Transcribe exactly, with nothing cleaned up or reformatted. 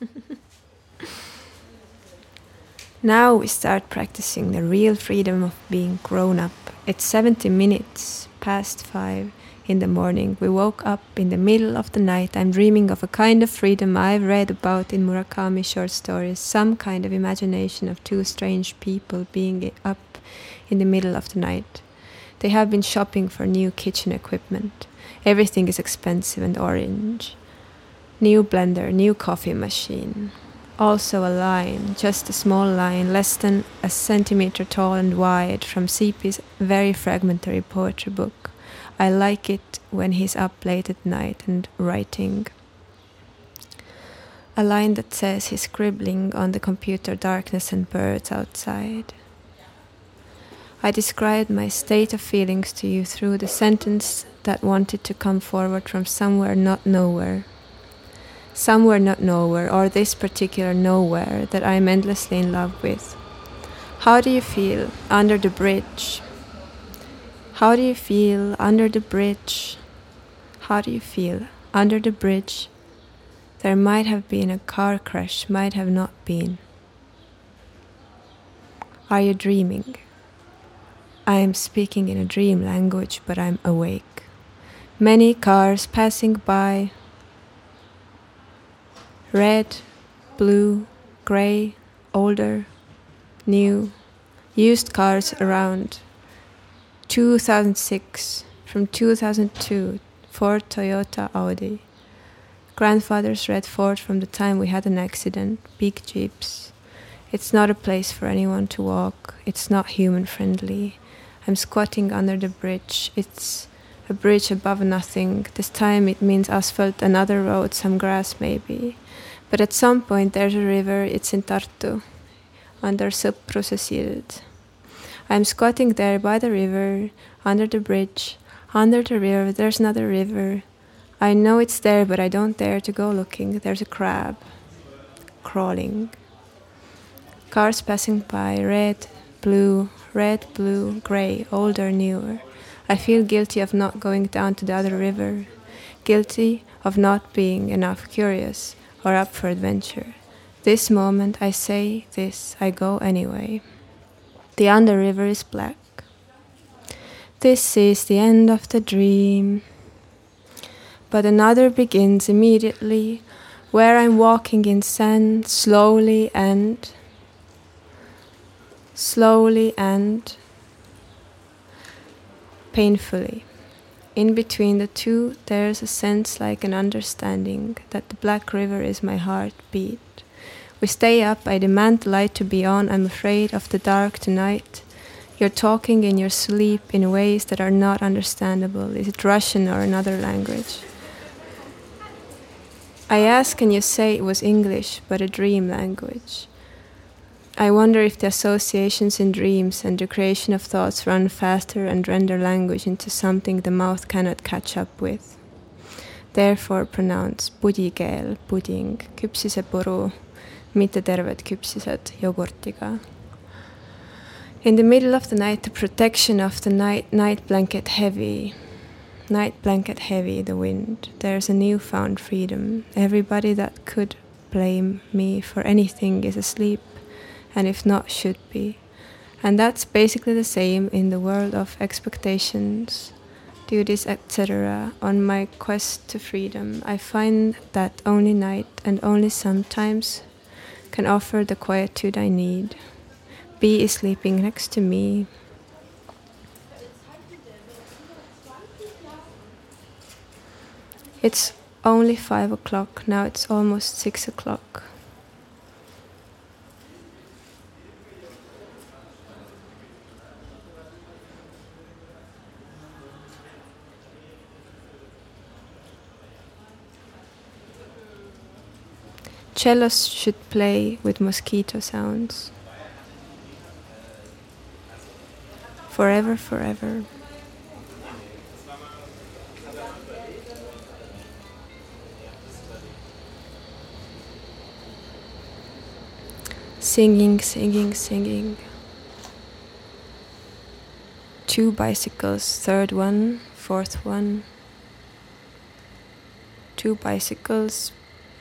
Now we start practicing the real freedom of being grown up. It's seventy minutes past five in the morning. We woke up in the middle of the night. I'm dreaming of a kind of freedom I've read about in Murakami short stories. Some kind of imagination of two strange people being up in the middle of the night. They have been shopping for new kitchen equipment. Everything is expensive and orange. New blender, new coffee machine. Also a line, just a small line, less than a centimeter tall and wide, from C P's very fragmentary poetry book. I like it when he's up late at night and writing. A line that says he's scribbling on the computer, darkness and birds outside. I described my state of feelings to you through the sentence that wanted to come forward from somewhere not nowhere. Somewhere not nowhere, or this particular nowhere that I am endlessly in love with. How do you feel under the bridge? How do you feel under the bridge? How do you feel under the bridge? There might have been a car crash, might have not been. Are you dreaming? I am speaking in a dream language, but I'm awake. Many cars passing by. Red, blue, grey, older, new, used cars around. two thousand six, from two thousand two, Ford, Toyota, Audi. Grandfather's red Ford from the time we had an accident, big jeeps. It's not a place for anyone to walk, it's not human friendly. I'm squatting under the bridge, it's a bridge above nothing. This time it means asphalt, another road, some grass maybe. But at some point there's a river, it's in Tartu, under Sõpruse. I'm squatting there by the river, under the bridge, under the river, there's another river. I know it's there, but I don't dare to go looking. There's a crab, crawling. Cars passing by, red, blue, red, blue, grey, older, newer. I feel guilty of not going down to the other river, guilty of not being enough curious or up for adventure. This moment I say this, I go anyway. The under river is black. This is the end of the dream. But another begins immediately, where I'm walking in sand, slowly and, slowly and painfully. In between the two, there's a sense like an understanding that the black river is my heartbeat. We stay up, I demand the light to be on, I'm afraid of the dark tonight. You're talking in your sleep in ways that are not understandable. Is it Russian or another language? I ask and you say it was English, but a dream language. I wonder if the associations in dreams and the creation of thoughts run faster and render language into something the mouth cannot catch up with. Therefore pronounce pudikeel, pudding, küpsisepuru, mitte terved küpsised jogurtiga. In the middle of the night, the protection of the night, night blanket heavy, night blanket heavy, the wind. There's a newfound freedom. Everybody that could blame me for anything is asleep. And if not, should be. And that's basically the same in the world of expectations, duties, et cetera. On my quest to freedom, I find that only night and only sometimes can offer the quietude I need. B is sleeping next to me. It's only five o'clock, now it's almost six o'clock. Cellos should play with mosquito sounds. Forever, forever. Singing, singing, singing. Two bicycles, third one, fourth one. Two bicycles